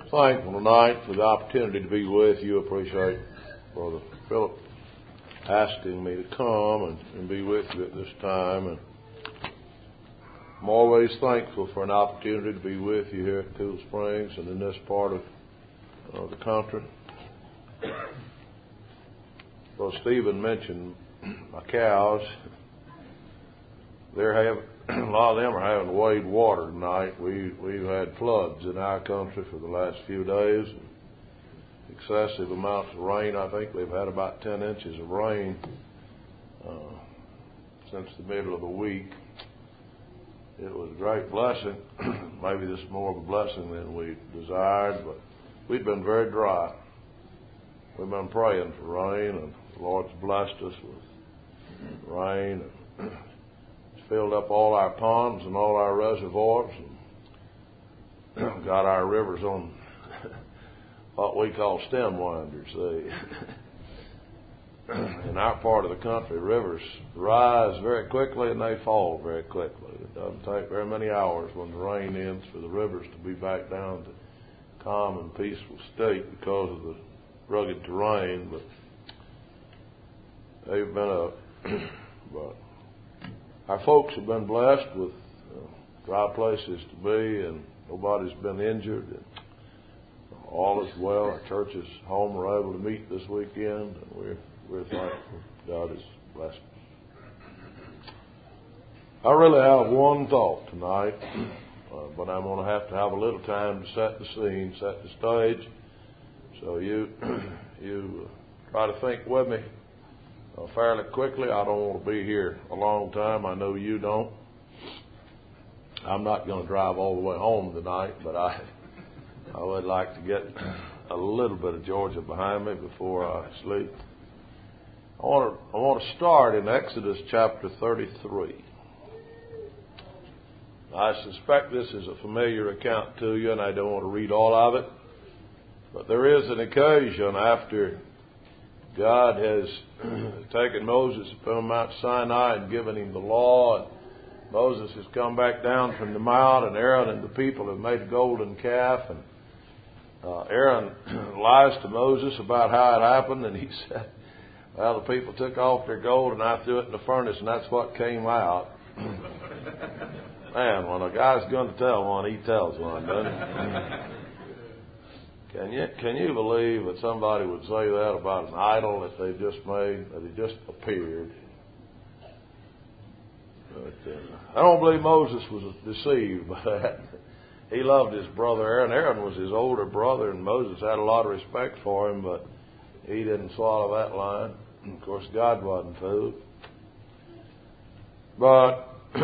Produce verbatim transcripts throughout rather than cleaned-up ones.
thankful tonight for the opportunity to be with you. Appreciate Brother Philip asking me to come and, and be with you at this time. And I'm always thankful for an opportunity to be with you here at Cool Springs and in this part of uh, the country. Well, Stephen mentioned my cows. They're having, a lot of them are having to wade water tonight. We, we've had floods in our country for the last few days. Excessive amounts of rain. I think they've had about ten inches of rain uh, since the middle of the week. It was a great blessing. Maybe this is more of a blessing than we desired, but we've been very dry. We've been praying for rain, and the Lord's blessed us with rain. And it's filled up all our ponds and all our reservoirs, and got our rivers on what we call stem winders. They, in our part of the country, rivers rise very quickly and they fall very quickly. It doesn't take very many hours when the rain ends for the rivers to be back down to calm and peaceful state because of the rugged terrain. But they've been a but our folks have been blessed with uh, dry places to be, and nobody's been injured. And all is well. Our church's home were able to meet this weekend, and we're we're thankful. God has blessed us. I really have one thought tonight, uh, but I'm going to have to have a little time to set the scene, set the stage. So you you try to think with me uh, fairly quickly. I don't want to be here a long time. I know you don't. I'm not going to drive all the way home tonight, but I I would like to get a little bit of Georgia behind me before I sleep. I want to I want to start in Exodus chapter thirty-three. I suspect this is a familiar account to you, and I don't want to read all of it. But there is an occasion after God has taken Moses upon Mount Sinai and given him the law, and Moses has come back down from the mount, and Aaron and the people have made a golden calf, and uh, Aaron lies to Moses about how it happened, and he said, well, the people took off their gold and I threw it in the furnace, and that's what came out. Man, when a guy's going to tell one, he tells one, doesn't he? Can you can you believe that somebody would say that about an idol that they just made, that it just appeared? But uh, I don't believe Moses was deceived by that. He loved his brother Aaron. Aaron was his older brother, and Moses had a lot of respect for him, but he didn't swallow that line. Of course, God wasn't fooled. But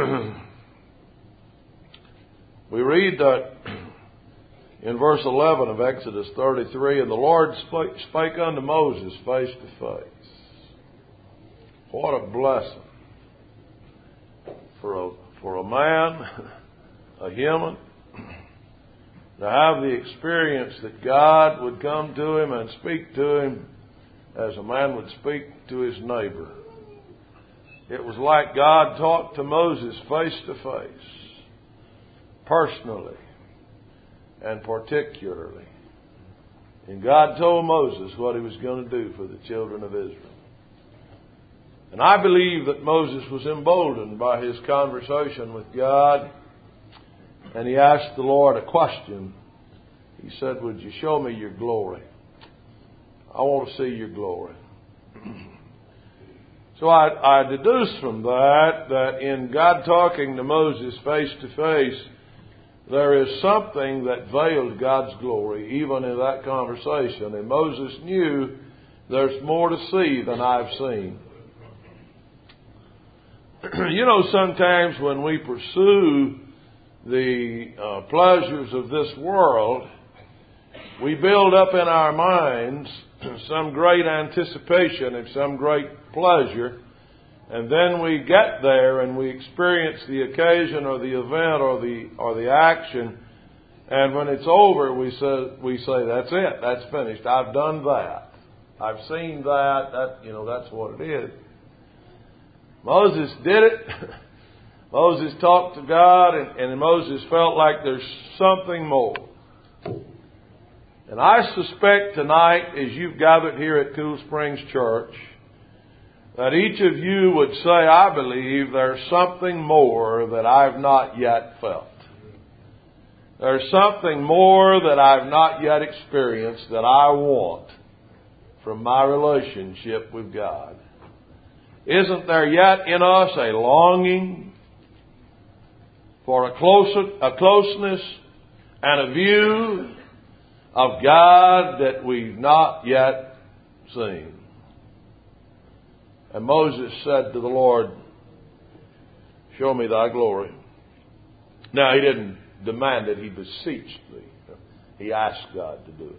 we read that in verse eleven of Exodus thirty-three, and the Lord spake, spake unto Moses face to face. What a blessing for a for a man, a human, to have the experience that God would come to him and speak to him as a man would speak to his neighbor. It was like God talked to Moses face to face, personally and particularly. And God told Moses what he was going to do for the children of Israel. And I believe that Moses was emboldened by his conversation with God, and he asked the Lord a question. He said, would you show me your glory? I want to see your glory. So I, I deduce from that that in God talking to Moses face to face, there is something that veiled God's glory even in that conversation. And Moses knew there's more to see than I've seen. You know, sometimes when we pursue the uh, pleasures of this world, we build up in our minds some great anticipation of some great pleasure, and then we get there and we experience the occasion or the event or the or the action, and when it's over, we say we say that's it, that's finished. I've done that. I've seen that. That you know that's what it is. Moses did it. Moses talked to God, and, and Moses felt like there's something more. And I suspect tonight, as you've gathered here at Cool Springs Church, that each of you would say, I believe there's something more that I've not yet felt. There's something more that I've not yet experienced that I want from my relationship with God. Isn't there yet in us a longing for a, closer, a closeness and a view of God that we've not yet seen? And Moses said to the Lord, show me thy glory. Now, he didn't demand it, he beseeched thee. He asked God to do it.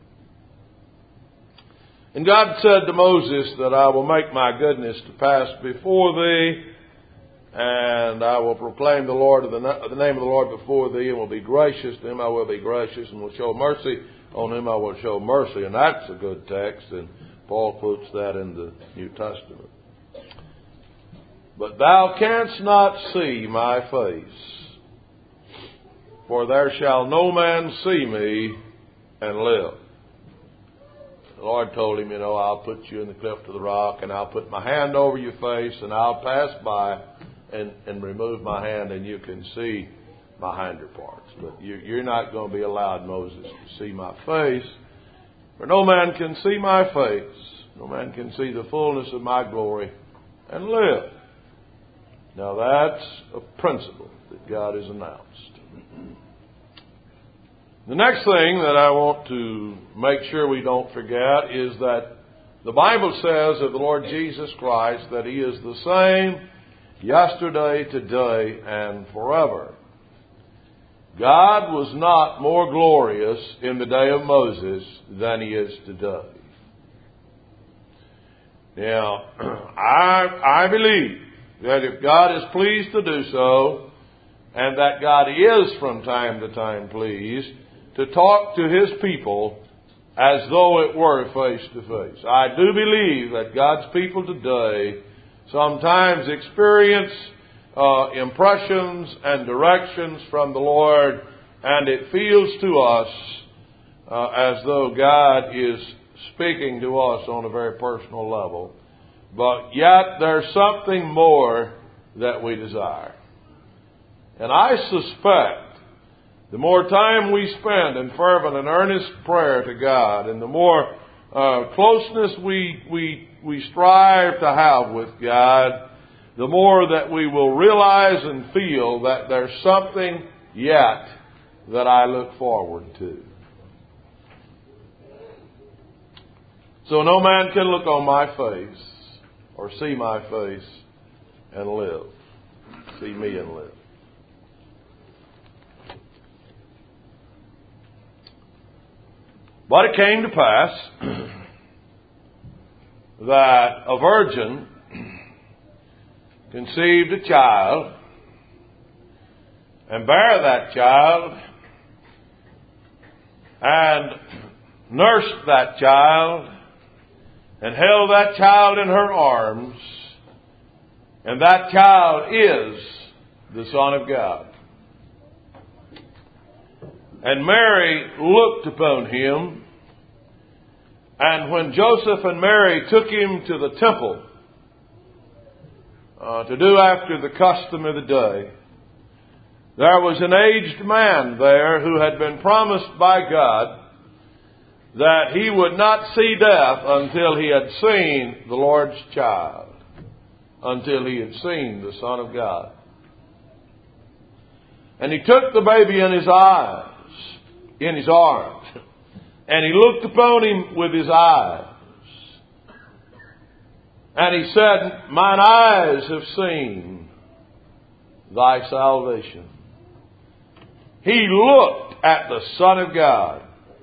And God said to Moses that I will make my goodness to pass before thee, and I will proclaim the Lord of the, the name of the Lord before thee, and will be gracious to him I will be gracious, and will show mercy on him I will show mercy. And that's a good text, and Paul quotes that in the New Testament. But thou canst not see my face, for there shall no man see me and live. The Lord told him, you know, I'll put you in the cleft of the rock, and I'll put my hand over your face, and I'll pass by and, and remove my hand, and you can see my hinder parts. But you, you're not going to be allowed, Moses, to see my face. For no man can see my face. No man can see the fullness of my glory and live. Now that's a principle that God has announced. The next thing that I want to make sure we don't forget is that the Bible says of the Lord Jesus Christ that He is the same yesterday, today, and forever. God was not more glorious in the day of Moses than He is today. Now, I, I believe that if God is pleased to do so, and that God is from time to time pleased to talk to His people as though it were face to face. I do believe that God's people today sometimes experience uh, impressions and directions from the Lord, and it feels to us uh, as though God is speaking to us on a very personal level. But yet there's something more that we desire. And I suspect the more time we spend in fervent and earnest prayer to God, and the more uh, closeness we, we, we strive to have with God, the more that we will realize and feel that there's something yet that I look forward to. So no man can look on my face or see my face and live. See me and live. But it came to pass that a virgin conceived a child and bare that child and nursed that child and held that child in her arms, and that child is the Son of God. And Mary looked upon him, and when Joseph and Mary took him to the temple uh, to do after the custom of the day, there was an aged man there who had been promised by God that he would not see death until he had seen the Lord's child, until he had seen the Son of God. And he took the baby in his eyes, in his arms, and he looked upon him with his eyes. And he said, mine eyes have seen thy salvation. He looked at the Son of God,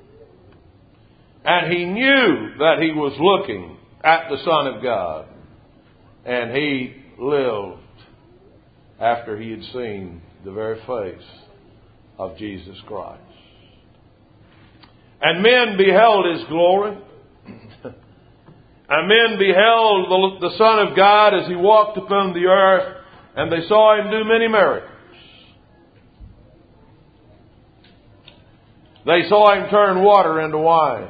and he knew that he was looking at the Son of God. And he lived after he had seen the very face of Jesus Christ. And men beheld His glory. And men beheld the, the Son of God as He walked upon the earth, and they saw Him do many miracles. They saw Him turn water into wine.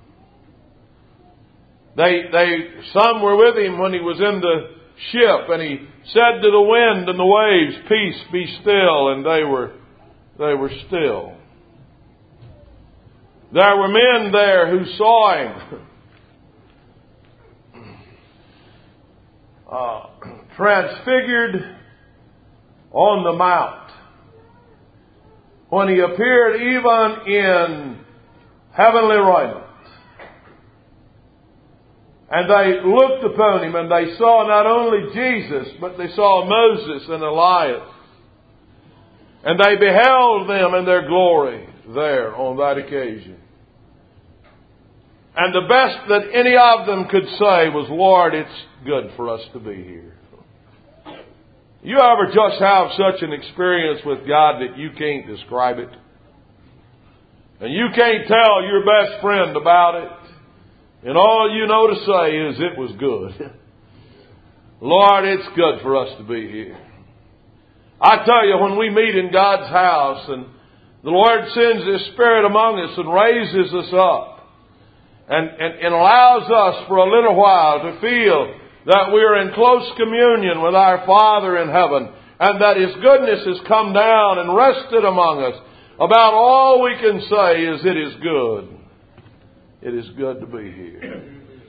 They, they, some were with Him when He was in the ship, and He said to the wind and the waves, "Peace, be still," and they were, they were still. There were men there who saw Him uh, transfigured on the mount, when He appeared even in heavenly raiment. And they looked upon Him, and they saw not only Jesus, but they saw Moses and Elias. And they beheld them in their glory there on that occasion. And the best that any of them could say was, "Lord, it's good for us to be here." You ever just have such an experience with God that you can't describe it? And you can't tell your best friend about it? And all you know to say is, "It was good." Lord, it's good for us to be here. I tell you, when we meet in God's house and the Lord sends His Spirit among us and raises us up and, and, and allows us for a little while to feel that we are in close communion with our Father in heaven, and that His goodness has come down and rested among us, about all we can say is, "It is good. It is good to be here."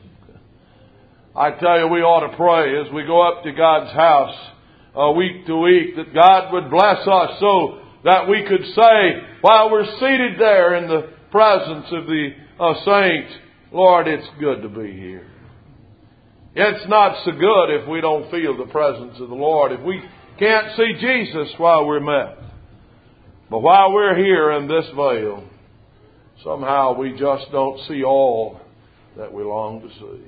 I tell you, we ought to pray as we go up to God's house uh, week to week, that God would bless us so that we could say, while we're seated there in the presence of the uh, saints, "Lord, it's good to be here." It's not so good if we don't feel the presence of the Lord, if we can't see Jesus while we're met. But while we're here in this veil, somehow we just don't see all that we long to see.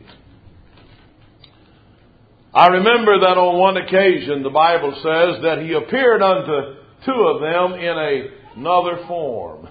I remember that on one occasion the Bible says that He appeared unto two of them in a, another form.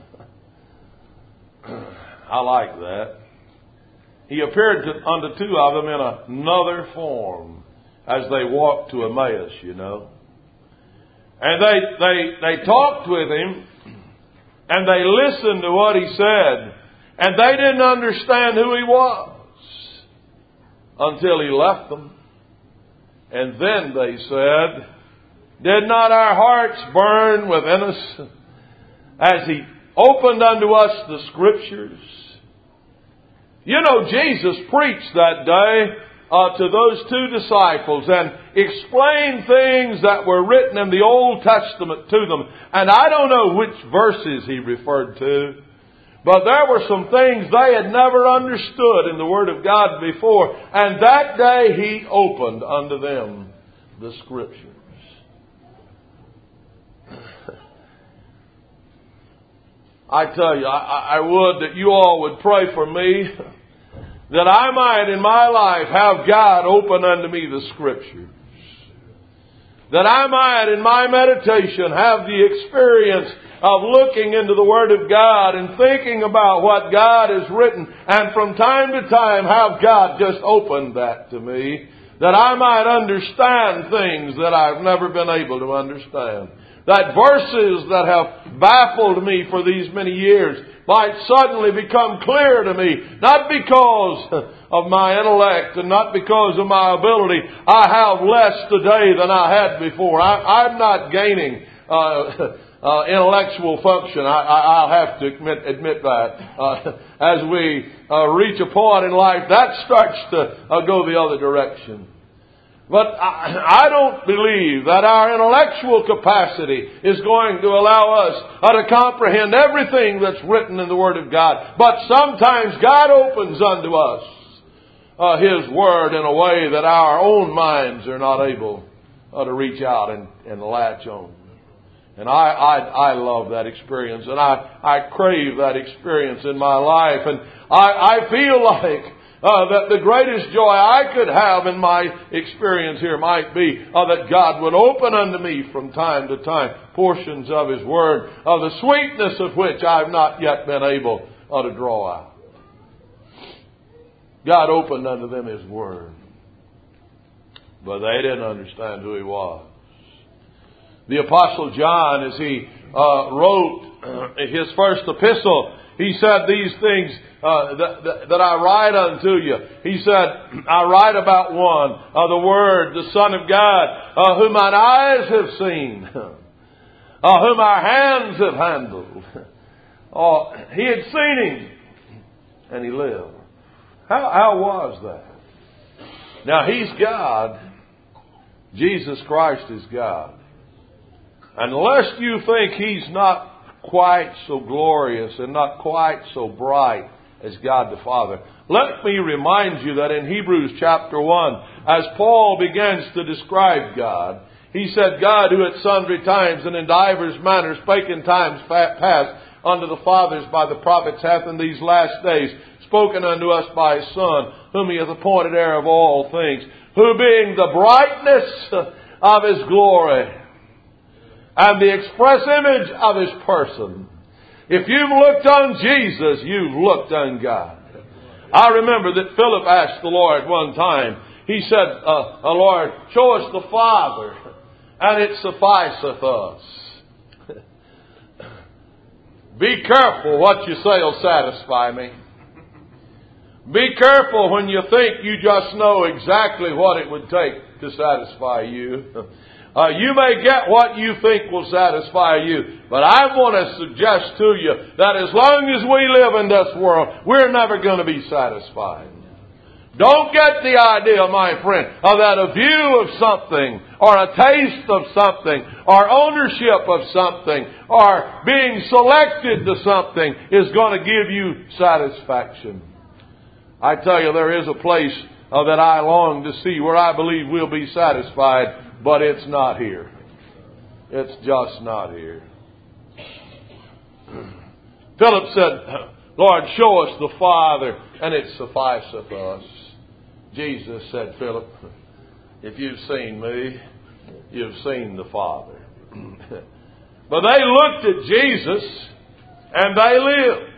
I like that. He appeared to, unto two of them in another form as they walked to Emmaus, you know. And they, they, they talked with Him, and they listened to what He said, and they didn't understand who He was until He left them. And then they said, "Did not our hearts burn within us as He opened unto us the Scriptures?" You know, Jesus preached that day uh, to those two disciples and explained things that were written in the Old Testament to them. And I don't know which verses He referred to, but there were some things they had never understood in the Word of God before. And that day He opened unto them the Scriptures. I tell you, I, I would that you all would pray for me, that I might in my life have God open unto me the Scriptures. That I might in my meditation have the experience of looking into the Word of God and thinking about what God has written, and from time to time have God just open that to me, that I might understand things that I've never been able to understand. That verses that have baffled me for these many years might suddenly become clear to me, not because of my intellect and not because of my ability. I have less today than I had before. I, I'm not gaining uh, uh, intellectual function. I, I, I'll have to admit, admit that. Uh, as we uh, reach a point in life, that starts to uh, go the other direction. But I, I don't believe that our intellectual capacity is going to allow us uh, to comprehend everything that's written in the Word of God. But sometimes God opens unto us uh, His Word in a way that our own minds are not able uh, to reach out and, and latch on. And I, I, I love that experience, and I, I crave that experience in my life. And I, I feel like Uh, that the greatest joy I could have in my experience here might be uh, that God would open unto me from time to time portions of His Word, of the sweetness of which I've not yet been able uh, to draw out. God opened unto them His Word, but they didn't understand who He was. The Apostle John, as he uh, wrote his first epistle, he said these things uh, that, that, that I write unto you. He said, I write about one, uh, the Word, the Son of God, uh, whom mine eyes have seen, uh, whom our hands have handled. Uh, he had seen Him, and He lived. How, how was that? Now, He's God. Jesus Christ is God. Unless you think He's not quite so glorious and not quite so bright as God the Father, let me remind you that in Hebrews chapter one, as Paul begins to describe God, he said, God who at sundry times and in divers manners spake in times past unto the fathers by the prophets hath in these last days spoken unto us by His Son, whom He hath appointed heir of all things, who being the brightness of His glory and the express image of His person. If you've looked on Jesus, you've looked on God. I remember that Philip asked the Lord one time, he said, uh, oh Lord, show us the Father, and it sufficeth us. Be careful what you say will satisfy me. Be careful when you think you just know exactly what it would take to satisfy you. Uh, you may get what you think will satisfy you, but I want to suggest to you that as long as we live in this world, we're never going to be satisfied. Don't get the idea, my friend, of that a view of something, or a taste of something, or ownership of something, or being selected to something is going to give you satisfaction. I tell you, there is a place uh, that I long to see where I believe we'll be satisfied. But it's not here. It's just not here. Philip said, Lord, show us the Father, and it sufficeth us. Jesus said, Philip, if you've seen me, you've seen the Father. But they looked at Jesus, and they lived.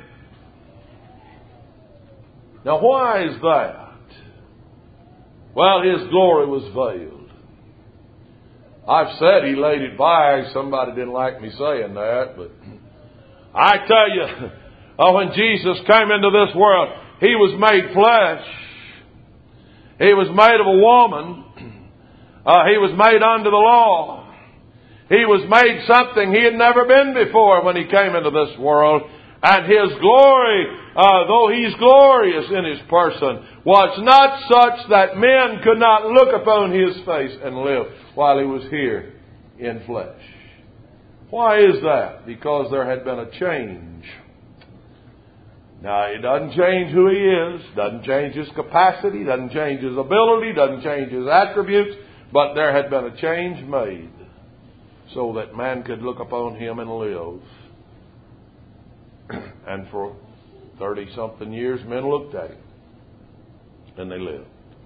Now, why is that? Well, His glory was veiled. I've said He laid it by. Somebody didn't like me saying that, but I tell you, oh, when Jesus came into this world, He was made flesh. He was made of a woman. Uh, he was made under the law. He was made something He had never been before when He came into this world. And His glory, uh, though He's glorious in His person, was not such that men could not look upon His face and live while He was here in flesh. Why is that? Because there had been a change. Now, it doesn't change who He is, doesn't change His capacity, doesn't change His ability, doesn't change His attributes, but there had been a change made so that man could look upon Him and live. And for thirty-something years, men looked at Him. And they lived.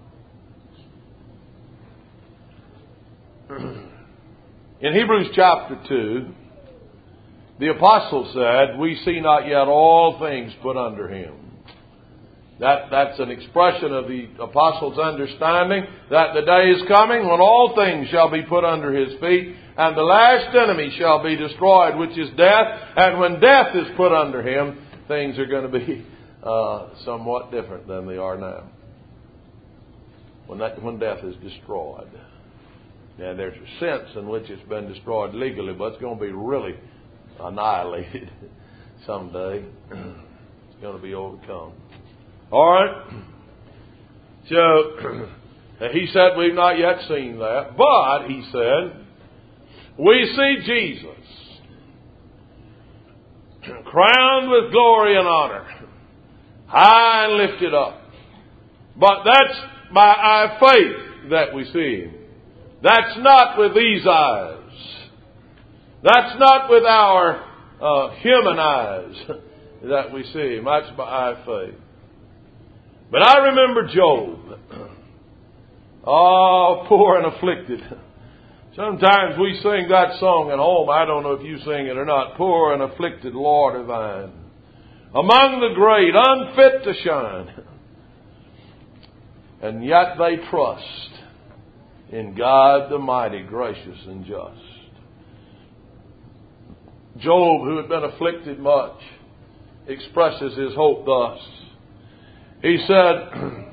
In Hebrews chapter two, the apostle said, we see not yet all things put under Him. That, that's an expression of the apostle's understanding that the day is coming when all things shall be put under His feet, and the last enemy shall be destroyed, which is death. And when death is put under Him, things are going to be uh, somewhat different than they are now. When that, when death is destroyed. Now, there's a sense in which it's been destroyed legally, but it's going to be really annihilated someday. It's going to be overcome. All right. So, he said we've not yet seen that. But, he said, we see Jesus crowned with glory and honor, high and lifted up. But that's by our faith that we see Him. That's not with these eyes. That's not with our uh, human eyes that we see Him. That's by our faith. But I remember Job. Oh, poor and afflicted. Sometimes we sing that song at home. I don't know if you sing it or not. Poor and afflicted Lord of thine, among the great, unfit to shine. And yet they trust in God the mighty, gracious and just. Job, who had been afflicted much, expresses his hope thus. He said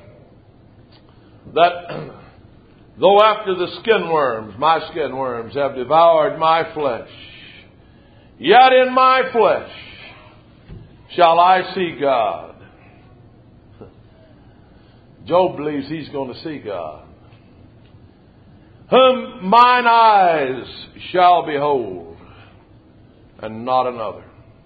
that though after the skin worms, my skin worms, have devoured my flesh, yet in my flesh shall I see God. Job believes he's going to see God. Whom mine eyes shall behold, and not another.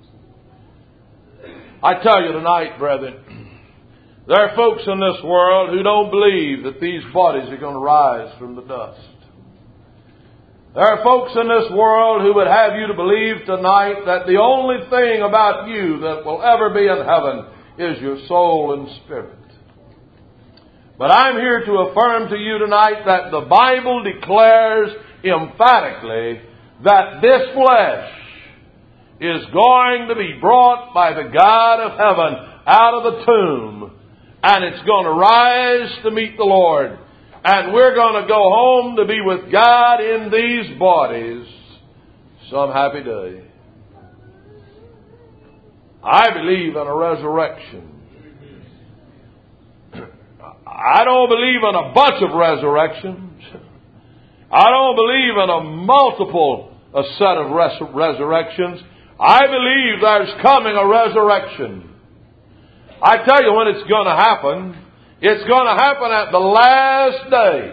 I tell you tonight, brethren, there are folks in this world who don't believe that these bodies are going to rise from the dust. There are folks in this world who would have you to believe tonight that the only thing about you that will ever be in heaven is your soul and spirit. But I'm here to affirm to you tonight that the Bible declares emphatically that this flesh is going to be brought by the God of heaven out of the tomb, and it's going to rise to meet the Lord. And we're going to go home to be with God in these bodies some happy day. I believe in a resurrection. I don't believe in a bunch of resurrections. I don't believe in a multiple a set of res- resurrections. I believe there's coming a resurrection. I tell you when it's going to happen. It's going to happen at the last day.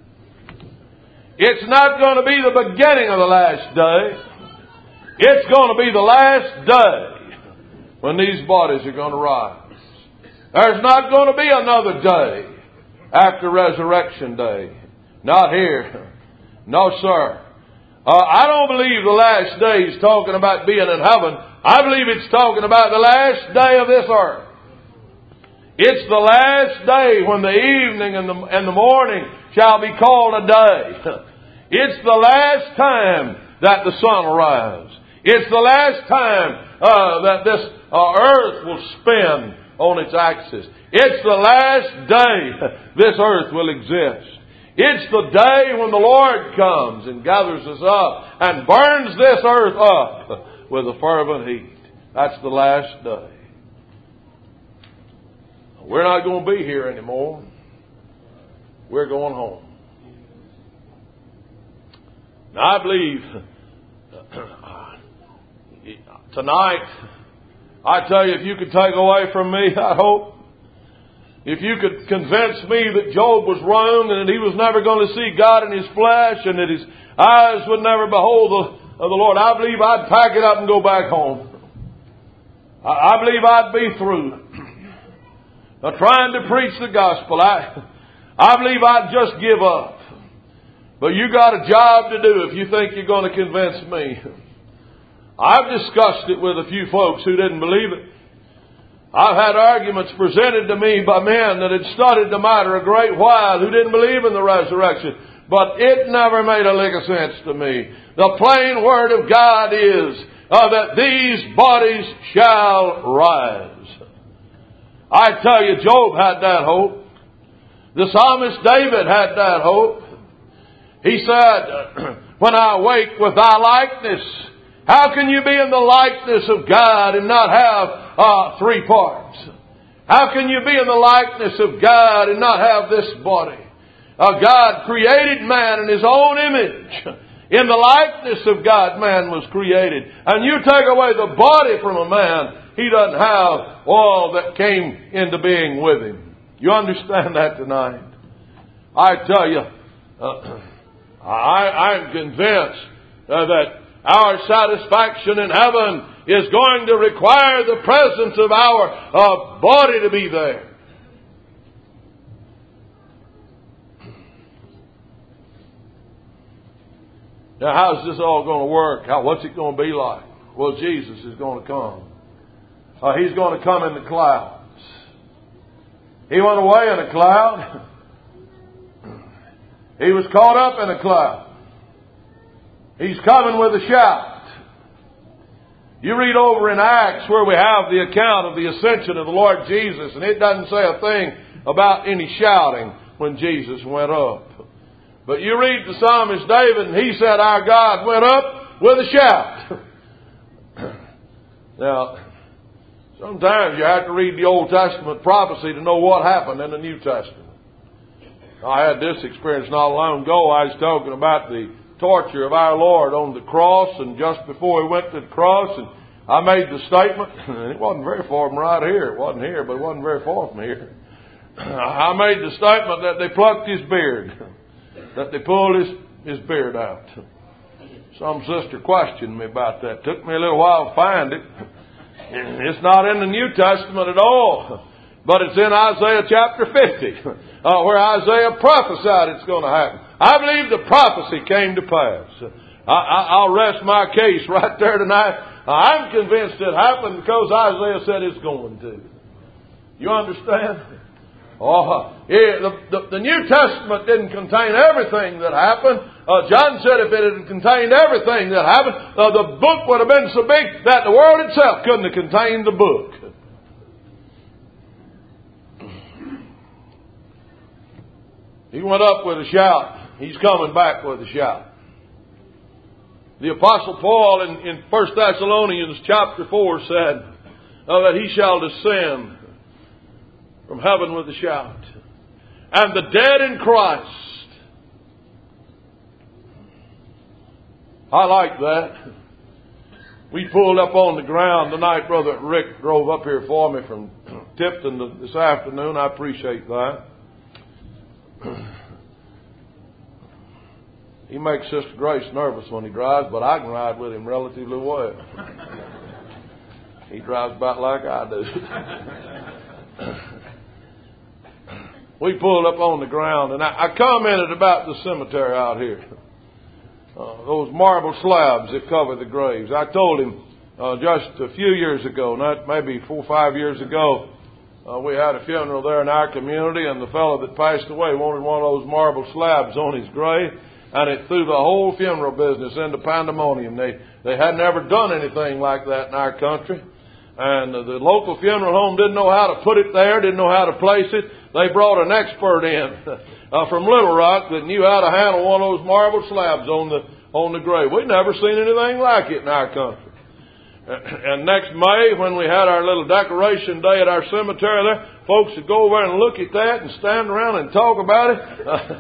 It's not going to be the beginning of the last day. It's going to be the last day when these bodies are going to rise. There's not going to be another day after Resurrection Day. Not here. No, sir. Uh, I don't believe the last day is talking about being in heaven. I believe it's talking about the last day of this earth. It's the last day when the evening and the, and the morning shall be called a day. It's the last time that the sun will rise. It's the last time uh, that this uh, earth will spin on its axis. It's the last day this earth will exist. It's the day when the Lord comes and gathers us up and burns this earth up with a fervent heat. That's the last day. We're not going to be here anymore. We're going home. Now I believe tonight, I tell you, if you could take away from me, I hope, if you could convince me that Job was wrong and that he was never going to see God in his flesh and that his eyes would never behold the, of the Lord, I believe I'd pack it up and go back home. I, I believe I'd be through. Now, trying to preach the gospel, I, I believe I'd just give up. But you got a job to do if you think you're going to convince me. I've discussed it with a few folks who didn't believe it. I've had arguments presented to me by men that had studied the matter a great while who didn't believe in the resurrection. But it never made a lick of sense to me. The plain word of God is uh, that these bodies shall rise. I tell you, Job had that hope. The psalmist David had that hope. He said, when I awake with thy likeness, how can you be in the likeness of God and not have uh, three parts? How can you be in the likeness of God and not have this body? Uh, God created man in His own image. In the likeness of God, man was created. And you take away the body from a man, he doesn't have all that came into being with him. You understand that tonight? I tell you, uh, I, I'm convinced uh, that our satisfaction in heaven is going to require the presence of our uh, body to be there. Now, how's this all going to work? How, what's it going to be like? Well, Jesus is going to come. Uh, he's going to come in the clouds. He went away in a cloud. He was caught up in a cloud. He's coming with a shout. You read over in Acts where we have the account of the ascension of the Lord Jesus, and it doesn't say a thing about any shouting when Jesus went up. But you read the psalmist David, and he said, our God went up with a shout. Now, sometimes you have to read the Old Testament prophecy to know what happened in the New Testament. I had this experience not long ago. I was talking about the torture of our Lord on the cross, and just before He went to the cross, and I made the statement, and it wasn't very far from right here. It wasn't here, but it wasn't very far from here. I made the statement that they plucked His beard, that they pulled His, his beard out. Some sister questioned me about that. It took me a little while to find it. It's not in the New Testament at all, but it's in Isaiah chapter fifty, uh, where Isaiah prophesied it's going to happen. I believe the prophecy came to pass. I, I, I'll rest my case right there tonight. I'm convinced it happened because Isaiah said it's going to. You understand? Oh, yeah, the, the, the New Testament didn't contain everything that happened. Uh, John said if it had contained everything that happened, uh, the book would have been so big that the world itself couldn't have contained the book. He went up with a shout. He's coming back with a shout. The Apostle Paul in, in First Thessalonians chapter four said uh, that he shall descend from heaven with a shout. And the dead in Christ. I like that. We pulled up on the ground tonight. Brother Rick drove up here for me from Tipton this afternoon. I appreciate that. He makes Sister Grace nervous when he drives, but I can ride with him relatively well. He drives about like I do. We pulled up on the ground, and I, I commented about the cemetery out here. Uh, those marble slabs that cover the graves. I told him uh, just a few years ago, not maybe four or five years ago, uh, we had a funeral there in our community, and the fellow that passed away wanted one of those marble slabs on his grave, and it threw the whole funeral business into pandemonium. They they had never done anything like that in our country. And uh, the local funeral home didn't know how to put it there, didn't know how to place it. They brought an expert in uh, from Little Rock that knew how to handle one of those marble slabs on the on the grave. We'd never seen anything like it in our country. And next May, when we had our little decoration day at our cemetery there, folks would go over and look at that and stand around and talk about it.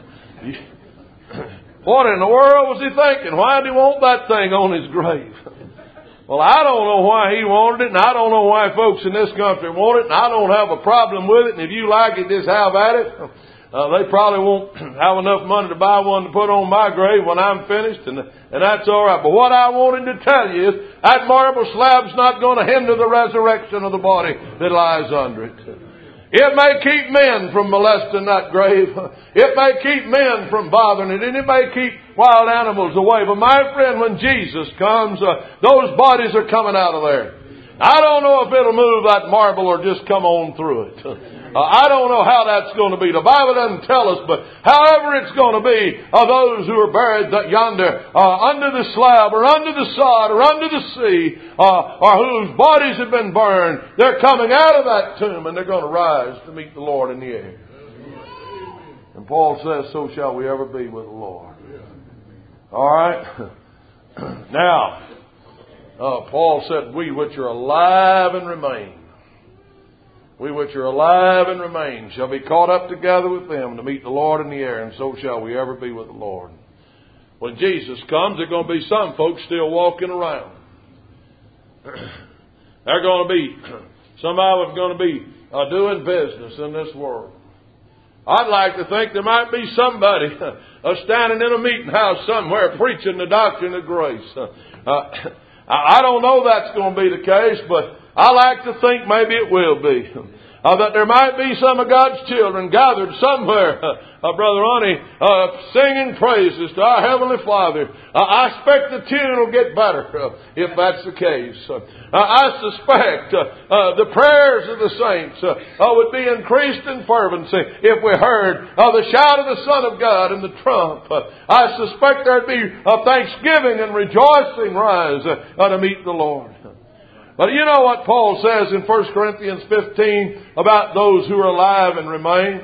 Uh, what in the world was he thinking? Why did he want that thing on his grave? Well, I don't know why he wanted it, and I don't know why folks in this country want it, and I don't have a problem with it, and if you like it, just have at it. Uh, they probably won't have enough money to buy one to put on my grave when I'm finished, and, and that's all right. But what I wanted to tell you is that marble slab's not going to hinder the resurrection of the body that lies under it. It may keep men from molesting that grave. It may keep men from bothering it. And it may keep wild animals away. But my friend, when Jesus comes, uh, those bodies are coming out of there. I don't know if it'll move that marble or just come on through it. Uh, I don't know how that's going to be. The Bible doesn't tell us, but however it's going to be, uh, those who are buried yonder, uh, under the slab or under the sod or under the sea, uh, or whose bodies have been burned, they're coming out of that tomb and they're going to rise to meet the Lord in the air. And Paul says, so shall we ever be with the Lord. All right? Now, uh, Paul said, we which are alive and remain, we which are alive and remain shall be caught up together with them to meet the Lord in the air, and so shall we ever be with the Lord. When Jesus comes, there are going to be some folks still walking around. They're going to be, some of them are going to be uh, doing business in this world. I'd like to think there might be somebody uh, standing in a meeting house somewhere preaching the doctrine of grace. Uh, I don't know that's going to be the case, but I like to think maybe it will be. Uh, that there might be some of God's children gathered somewhere, uh, uh, Brother Ronnie, uh, singing praises to our Heavenly Father. Uh, I expect the tune will get better uh, if that's the case. Uh, I suspect uh, uh, the prayers of the saints uh, uh, would be increased in fervency if we heard uh, the shout of the Son of God and the trump. Uh, I suspect there'd be uh, thanksgiving and rejoicing rise uh, uh, to meet the Lord. But you know what Paul says in First Corinthians fifteen about those who are alive and remain?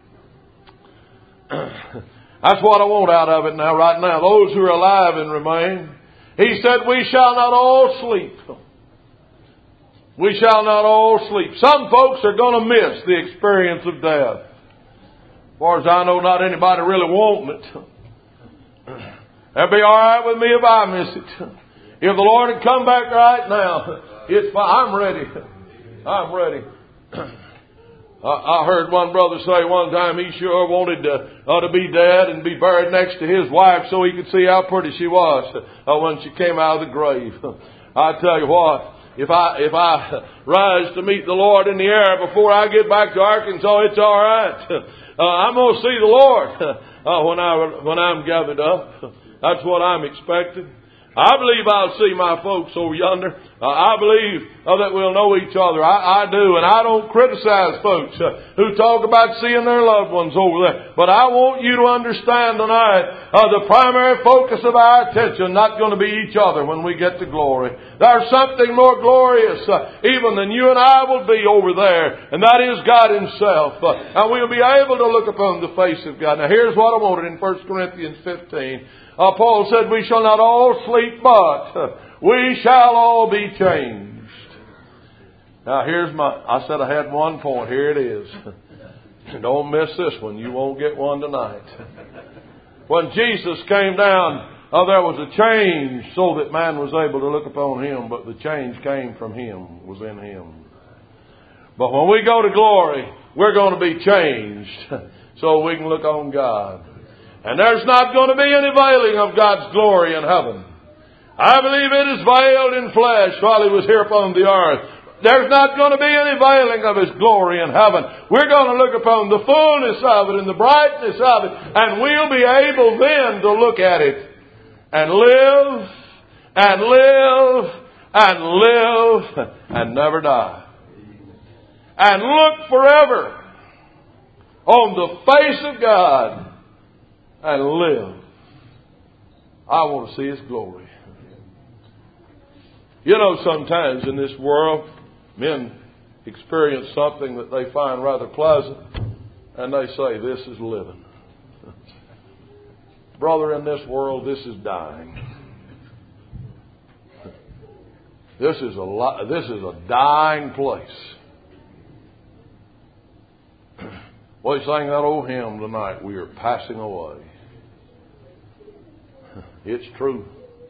That's what I want out of it now, right now. Those who are alive and remain. He said, we shall not all sleep. We shall not all sleep. Some folks are going to miss the experience of death. As far as I know, not anybody really wanting it. That'd be all right with me if I miss it. If the Lord had come back right now, it's fine. I'm ready. I'm ready. I heard one brother say one time he sure wanted to, uh, to be dead and be buried next to his wife so he could see how pretty she was uh, when she came out of the grave. I tell you what, if I if I rise to meet the Lord in the air before I get back to Arkansas, it's all right. Uh, I'm going to see the Lord uh, when I when I'm gathered up. That's what I'm expecting. I believe I'll see my folks over yonder. Uh, I believe uh, that we'll know each other. I, I do. And I don't criticize folks uh, who talk about seeing their loved ones over there. But I want you to understand tonight, uh, the primary focus of our attention not going to be each other when we get to glory. There's something more glorious uh, even than you and I will be over there. And that is God Himself. Uh, and we'll be able to look upon the face of God. Now here's what I wanted in First Corinthians fifteen. Uh, Paul said, we shall not all sleep, but we shall all be changed. Now here's my, I said I had one point. Here it is. Don't miss this one. You won't get one tonight. When Jesus came down, uh, there was a change so that man was able to look upon Him, but the change came from Him, was in Him. But when we go to glory, we're going to be changed so we can look on God. And there's not going to be any veiling of God's glory in heaven. I believe it is veiled in flesh while He was here upon the earth. There's not going to be any veiling of His glory in heaven. We're going to look upon the fullness of it and the brightness of it. And we'll be able then to look at it and live and live and live and never die. And look forever on the face of God and live. I want to see His glory. You know, sometimes in this world, men experience something that they find rather pleasant, and they say, this is living. Brother, in this world, this is dying. This is a li- this is a dying place. We sang that old hymn tonight, we are passing away. It's true.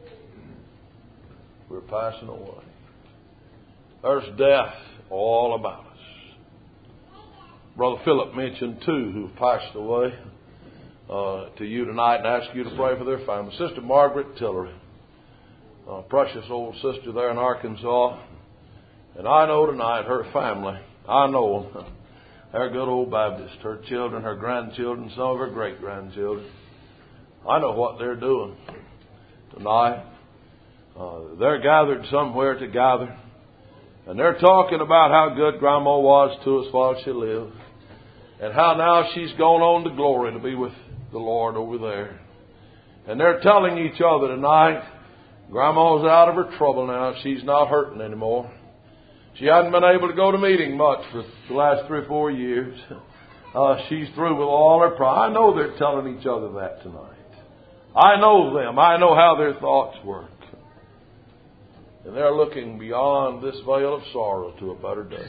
We're passing away. There's death all about us. Brother Philip mentioned two who've passed away uh, to you tonight and asked you to pray for their family. Sister Margaret Tillery, a precious old sister there in Arkansas. And I know tonight her family, I know them. They're good old Baptists. Her children, her grandchildren, some of her great-grandchildren. I know what they're doing tonight. Uh, they're gathered somewhere to gather. And they're talking about how good Grandma was to us while she lived. And how now she's gone on to glory to be with the Lord over there. And they're telling each other tonight, Grandma's out of her trouble now. She's not hurting anymore. She hadn't been able to go to meeting much for the last three or four years. Uh, she's through with all her problems. I know they're telling each other that tonight. I know them. I know how their thoughts work. And they're looking beyond this veil of sorrow to a better day.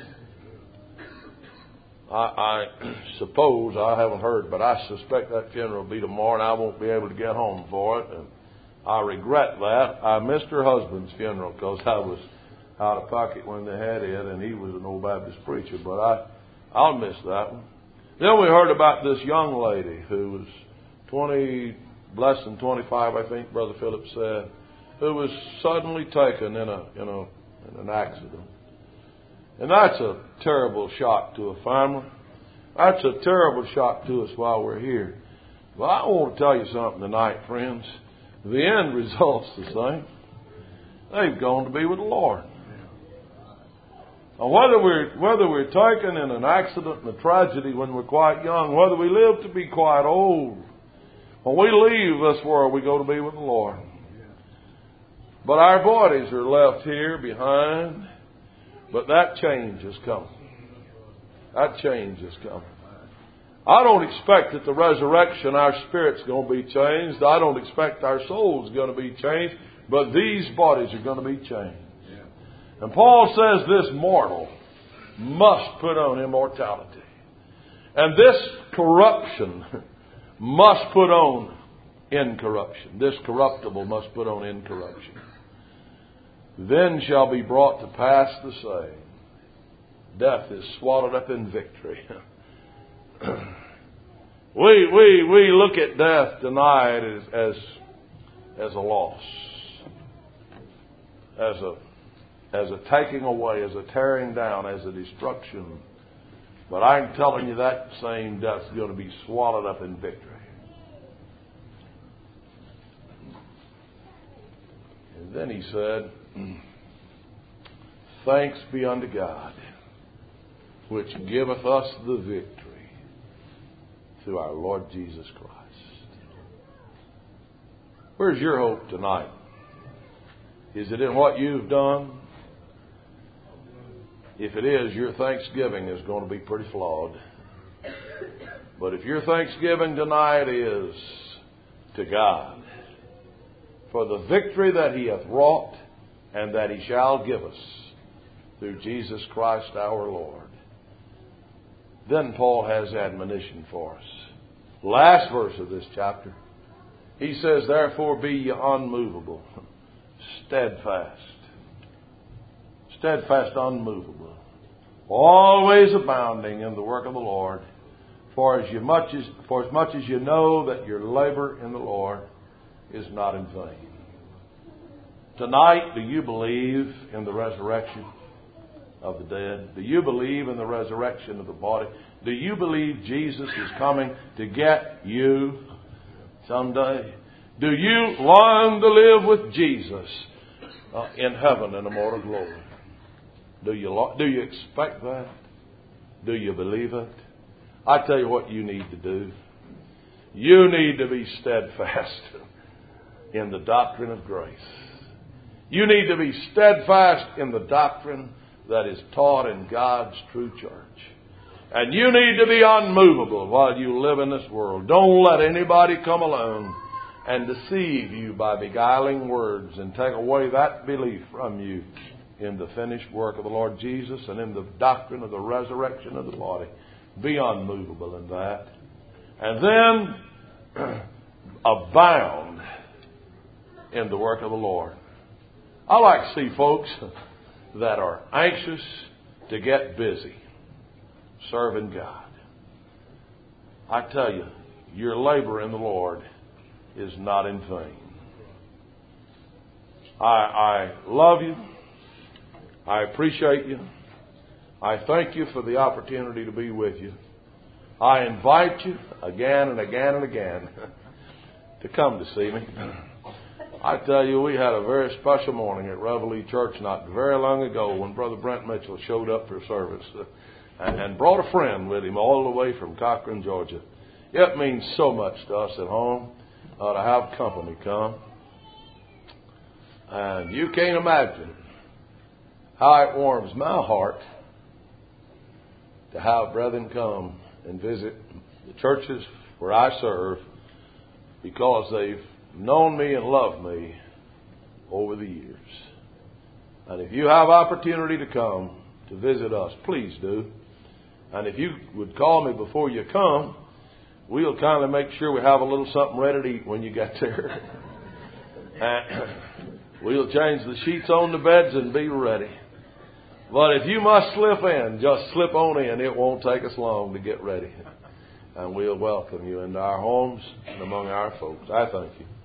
I, I suppose, I haven't heard, but I suspect that funeral will be tomorrow and I won't be able to get home for it. And I regret that. I missed her husband's funeral because I was out of pocket when they had it, and he was an old Baptist preacher, but I, I'll miss that one. Then we heard about this young lady who was twenty, less than twenty-five, I think Brother Philip said, who was suddenly taken in a, in a, in an accident. And that's a terrible shock to a family. That's a terrible shock to us while we're here. But I want to tell you something tonight, friends. The end result's the same. They've gone to be with the Lord. Now, whether we're, whether we're taken in an accident and a tragedy when we're quite young, whether we live to be quite old, when we leave this world, we go to be with the Lord. But our bodies are left here behind. But that change is coming. That change is coming. I don't expect at the resurrection our spirit's going to be changed. I don't expect our soul's going to be changed. But these bodies are going to be changed. And Paul says this mortal must put on immortality. And this corruption must put on incorruption. This corruptible must put on incorruption. Then shall be brought to pass the saying, death is swallowed up in victory. we we we look at death tonight as as, as a loss, as a as a taking away, as a tearing down, as a destruction. But I'm telling you that same death is going to be swallowed up in victory. And then he said, thanks be unto God, which giveth us the victory through our Lord Jesus Christ. Where's your hope tonight? Is it in what you've done? If it is, your thanksgiving is going to be pretty flawed. But if your thanksgiving tonight is to God for the victory that He hath wrought and that He shall give us through Jesus Christ our Lord, then Paul has admonition for us. Last verse of this chapter, he says, therefore be ye unmovable, steadfast. Steadfast, unmovable, always abounding in the work of the Lord, for as much as, for as much as you know that your labor in the Lord is not in vain. Tonight, do you believe in the resurrection of the dead? Do you believe in the resurrection of the body? Do you believe Jesus is coming to get you someday? Do you long to live with Jesus uh, in heaven in immortal glory? Do you, do you expect that? Do you believe it? I tell you what you need to do. You need to be steadfast in the doctrine of grace. You need to be steadfast in the doctrine that is taught in God's true church. And you need to be unmovable while you live in this world. Don't let anybody come along and deceive you by beguiling words and take away that belief from you in the finished work of the Lord Jesus and in the doctrine of the resurrection of the body. Be unmovable in that. And then abound in the work of the Lord. I like to see folks that are anxious to get busy serving God. I tell you, your labor in the Lord is not in vain. I, I love you. I appreciate you. I thank you for the opportunity to be with you. I invite you again and again and again to come to see me. I tell you, we had a very special morning at Reveille Church not very long ago when Brother Brent Mitchell showed up for service and, and brought a friend with him all the way from Cochran, Georgia. It means so much to us at home uh, to have company come. And you can't imagine how it warms my heart to have brethren come and visit the churches where I serve because they've known me and loved me over the years. And if you have opportunity to come to visit us, please do. And if you would call me before you come, we'll kind of make sure we have a little something ready to eat when you get there. And we'll change the sheets on the beds and be ready. But if you must slip in, just slip on in. It won't take us long to get ready. And we'll welcome you into our homes and among our folks. I thank you.